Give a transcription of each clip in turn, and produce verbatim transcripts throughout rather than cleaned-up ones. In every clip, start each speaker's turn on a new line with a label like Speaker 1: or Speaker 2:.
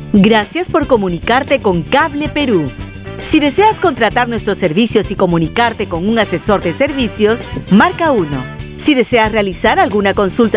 Speaker 1: Gracias por comunicarte con Cable Perú. Si deseas contratar nuestros servicios y comunicarte con un asesor de servicios, marca uno. Si deseas realizar alguna consulta.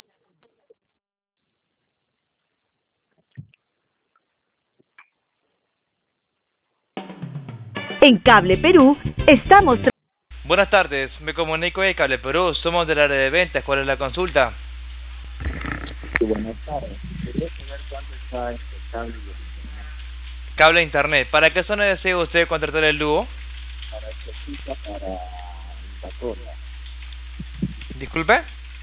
Speaker 1: En Cable Perú estamos...
Speaker 2: Buenas tardes, me comunico de Cable Perú, somos del área de ventas. ¿Cuál es la consulta?
Speaker 3: Sí, buenas tardes. Quería saber cuánto está este cable de internet.
Speaker 2: Cable de internet. ¿Para qué zona desea usted contratar el dúo?
Speaker 3: Para Chosica, para Intacola.
Speaker 2: Disculpe.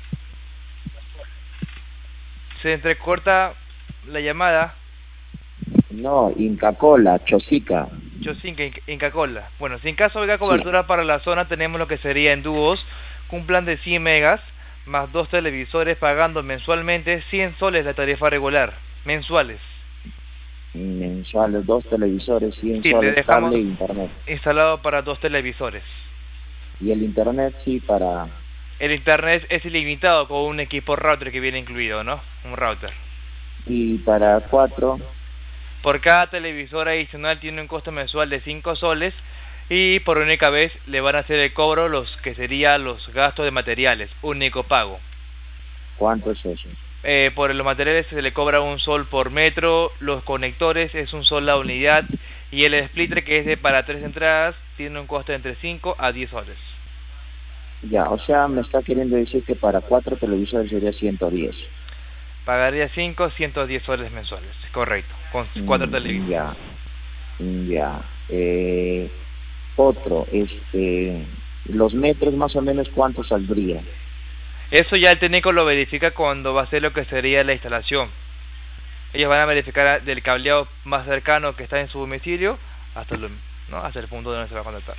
Speaker 2: Se entrecorta la llamada.
Speaker 3: No, Incacola, Chosica.
Speaker 2: Chosinca, Inca Cola. Bueno, si en caso de cobertura sí. Para la zona, tenemos lo que sería en dúos, un plan de cien megas, más dos televisores, pagando mensualmente cien soles la tarifa regular, mensuales.
Speaker 3: Mensuales, dos televisores, cien
Speaker 2: sí,
Speaker 3: soles, cable e internet.
Speaker 2: Instalado para dos televisores.
Speaker 3: Y el internet sí para...
Speaker 2: El internet es ilimitado con un equipo router que viene incluido, ¿no? Un router.
Speaker 3: Y para cuatro...
Speaker 2: Por cada televisor adicional tiene un costo mensual de cinco soles y por única vez le van a hacer el cobro los que serían los gastos de materiales, único pago.
Speaker 3: ¿Cuánto es eso?
Speaker 2: Eh, por los materiales se le cobra un sol por metro, los conectores es un sol la unidad y el splitter, que es de para tres entradas, tiene un costo de entre cinco a diez soles.
Speaker 3: Ya, o sea, me está queriendo decir que para cuatro televisores sería ciento diez.
Speaker 2: Pagaría cinco, ciento diez soles mensuales, correcto, con cuatro
Speaker 3: mm,
Speaker 2: televisores.
Speaker 3: Ya, ya. Eh, otro, este, los metros más o menos, ¿cuánto saldría?
Speaker 2: Eso ya el técnico lo verifica cuando va a hacer lo que sería la instalación. Ellos van a verificar del cableado más cercano que está en su domicilio hasta el, ¿no? hasta el punto donde se va a conectar.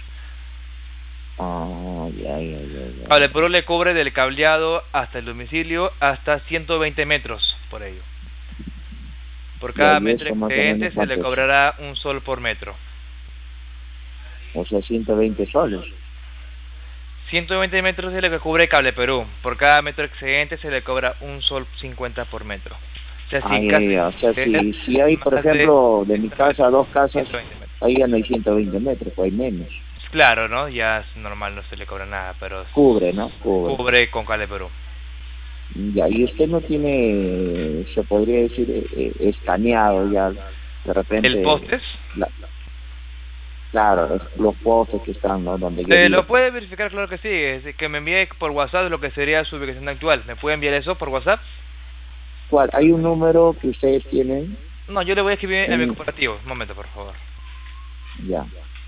Speaker 3: Oh, ya, ya, ya, ya.
Speaker 2: Cable Perú le cubre del cableado hasta el domicilio hasta ciento veinte metros por ello. Por cada metro excedente se le cobrará un sol por metro.
Speaker 3: O sea, ciento veinte soles.
Speaker 2: ciento veinte metros es lo que cubre Cable Perú. Por cada metro excedente se le cobra un sol cincuenta por metro. O sea,
Speaker 3: ah,
Speaker 2: si,
Speaker 3: ya, ya. O sea, si, si hay, por ejemplo, de mi casa a dos casas, ahí ya no hay ciento veinte metros, pues hay menos.
Speaker 2: Claro, ¿no? Ya es normal, no se le cobra nada, pero...
Speaker 3: Cubre, ¿no? Cubre.
Speaker 2: Cubre con Cable Perú.
Speaker 3: Ya, y usted no tiene, se podría decir, eh, escaneado ya, de repente...
Speaker 2: ¿El postes?
Speaker 3: La, claro, los postes que están, ¿no? Donde
Speaker 2: eh, lo puede verificar, claro que sí, es que me envíe por WhatsApp lo que sería su ubicación actual. ¿Me puede enviar eso por WhatsApp?
Speaker 3: ¿Cuál? ¿Hay un número que ustedes tienen?
Speaker 2: No, yo le voy a escribir en, en mi corporativo. Un momento, por favor.
Speaker 3: Ya.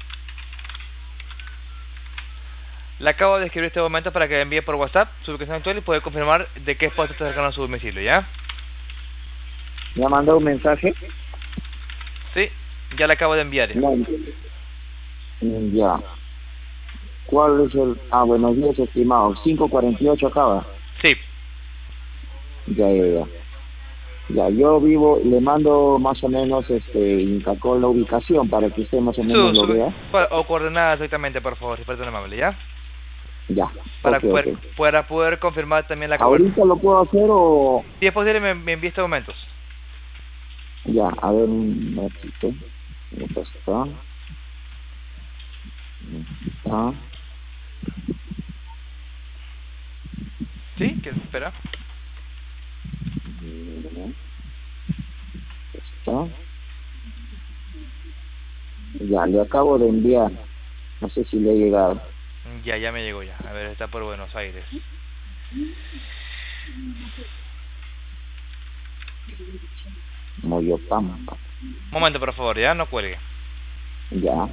Speaker 2: Le acabo de escribir este momento para que envíe por WhatsApp su ubicación actual y puede confirmar de qué poste está cercano a su domicilio, ¿ya?
Speaker 3: ¿Me ha mandado un mensaje?
Speaker 2: Sí, ya le acabo de enviar. ¿Ya?
Speaker 3: No. Ya. ¿Cuál es el...? Ah, buenos días, estimado. cinco cuarenta y ocho acaba.
Speaker 2: Sí.
Speaker 3: Ya, ya, ya. Ya, yo vivo, le mando más o menos, este, Incacol la ubicación para que usted más o menos
Speaker 2: su,
Speaker 3: lo
Speaker 2: su,
Speaker 3: vea.
Speaker 2: O coordenadas exactamente, por favor, si parece amable, ¿ya?
Speaker 3: Ya.
Speaker 2: Para,
Speaker 3: okay,
Speaker 2: poder,
Speaker 3: okay.
Speaker 2: para poder confirmar también la cobertura.
Speaker 3: ¿Ahorita lo puedo hacer o...?
Speaker 2: Si es posible, me, me envíe estos momentos.
Speaker 3: Ya, a ver un ratito. Esto está. Está.
Speaker 2: ¿Sí? ¿Qué espera?
Speaker 3: Está. Ya, le acabo de enviar. No sé si le ha llegado.
Speaker 2: Ya, ya me llegó ya. A ver, está por Buenos Aires.
Speaker 3: Moyopampa.
Speaker 2: Un momento, por favor, ya, no cuelgue.
Speaker 3: Ya.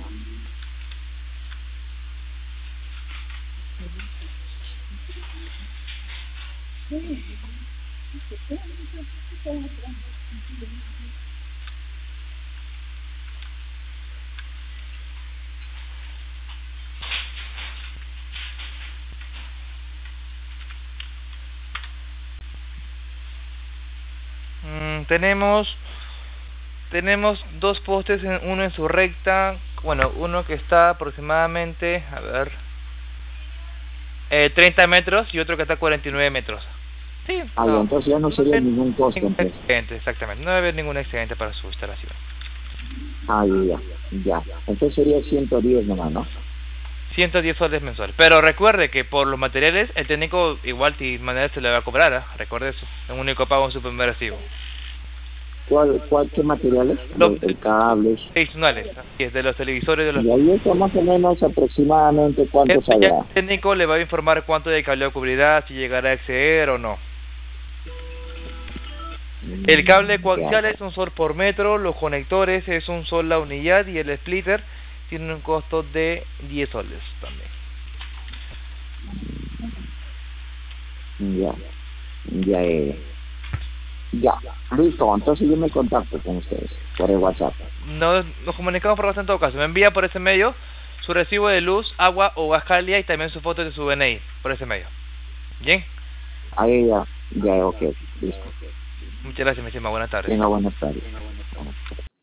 Speaker 2: Mm, tenemos tenemos dos postes, en, uno en su recta, bueno, uno que está aproximadamente, a ver, eh, treinta metros y otro que está a cuarenta y nueve metros. Sí,
Speaker 3: Ah,
Speaker 2: no,
Speaker 3: entonces ya no sería
Speaker 2: no,
Speaker 3: ningún costo.
Speaker 2: ningún
Speaker 3: Entonces.
Speaker 2: excedente, exactamente. No debe haber ningún excedente para su instalación.
Speaker 3: Ah, ya, ya. Entonces sería ciento diez nomás, ¿no?
Speaker 2: ciento diez soles mensuales. Pero recuerde que por los materiales, el técnico igual de manera se le va a cobrar, ¿eh? Recuerde eso. Es un único pago en su primer recibo.
Speaker 3: ¿Cuál, cuál, qué materiales?
Speaker 2: Los
Speaker 3: El, el cables.
Speaker 2: adicionales, y es de los televisores de los...
Speaker 3: Y ahí está más o menos aproximadamente cuánto
Speaker 2: Este ya
Speaker 3: saldrá.
Speaker 2: el técnico le va a informar cuánto de cableado cubrirá, si llegará a exceder o no. El cable coaxial es un sol por metro, los conectores es un sol la unidad y el splitter tiene un costo de diez soles también.
Speaker 3: Ya, ya, eh. Ya, listo. Entonces yo me contacto con ustedes por el WhatsApp.
Speaker 2: No, nos comunicamos por WhatsApp en todo caso. Me envía por ese medio su recibo de luz, agua o gas cálida y también su foto de su D N I por ese medio. ¿Bien?
Speaker 3: Ahí ya, ya, ok, listo.
Speaker 2: Muchas gracias, mi estimado. Buenas tardes.
Speaker 3: Tenga buenas tardes.